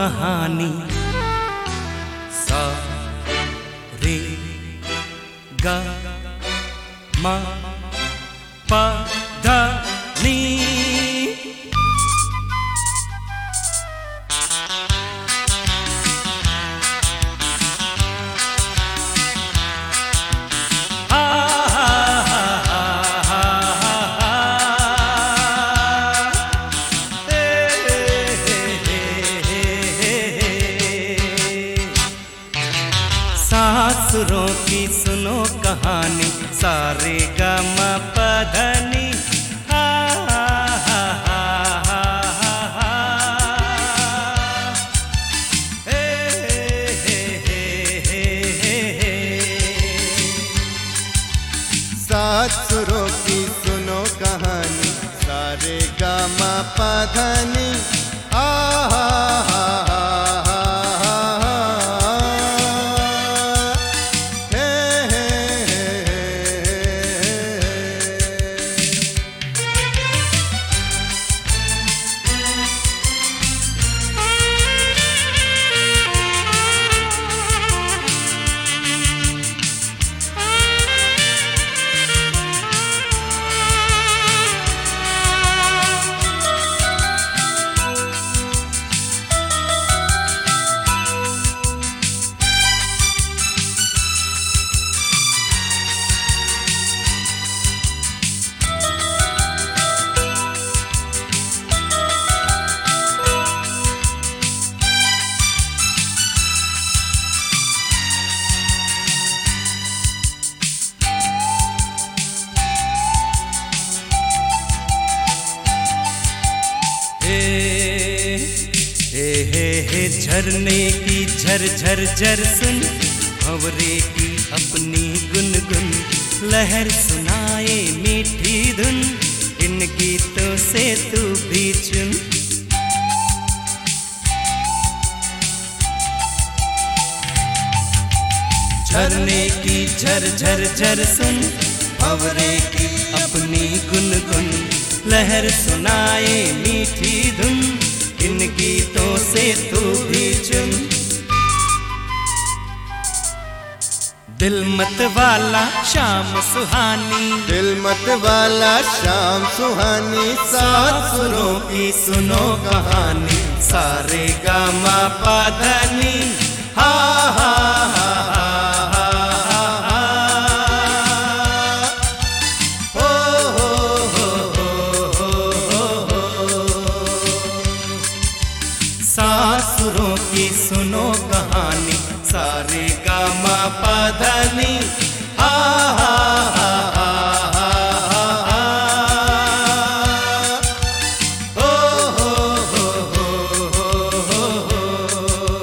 कहानी। सा रे गा मा पा धा नी। सासुरों की सुनो कहानी, सारे गा मा पा धा नी। हा हा हा हा हा हा। हे हे हे हे हे। सासुरों की सुनो कहानी, सारे गा मा पा धा नी। आ हा हा हा। झरने की झर झर झर सुन, भंवरे की अपनी गुनगुन, लहर सुनाए मीठी धुन, इन गीतों से तू भी चुन। झरने की झर झर झर सुन, भंवरे की अपनी गुनगुन, लहर सुनाए मीठी धुन, इन गीतों से तू भी चुन। दिल मत वाला शाम सुहानी, दिल मत वाला शाम सुहानी, सासुरों की सुनो कहानी, सारे गा मा पा धा नी। हा हा हा हा हा हा। हो हो हो हो हो हो। सासुरों की सुनो कहानी, सारे गा मा पा धा नी। हा हा हा हा हा हा। हो हो हो हो हो हो।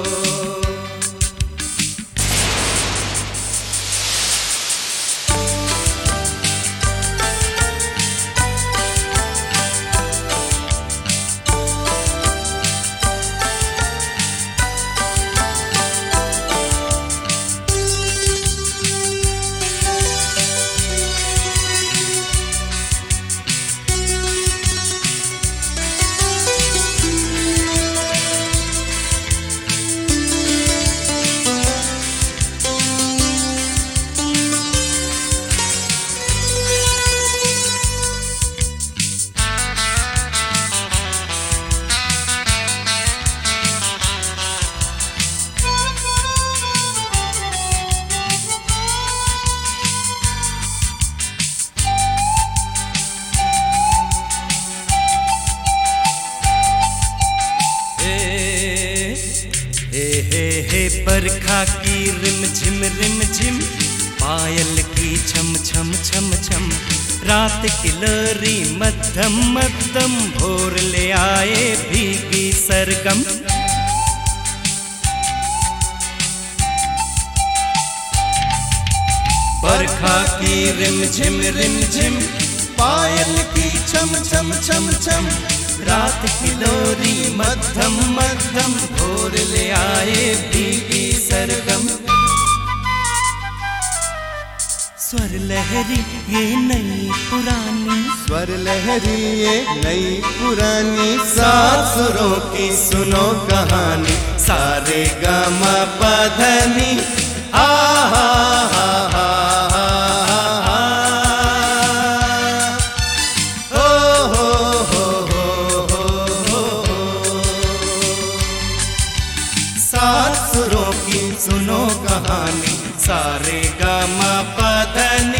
बरखा की रिम झिम, पायल की छम छम छम छम, रात की लोरी मध्यम मध्यम, भोर ले आए भीगी सरगम। बरखा की रिम झिम, पायल की छम छम छम छम, रात की लोरी मध्यम मध्यम, भोर ले आए भीगी सरगम। स्वर लहरी ये नई पुरानी, स्वर लहरी ये नई पुरानी, सासुरों की सुनो कहानी, सारे गा मा पा धा नी हा हा हा हा हा हो हो हो हो हो। सात सुरों की सुनो कहानी, सारे गा मा पा धा नी।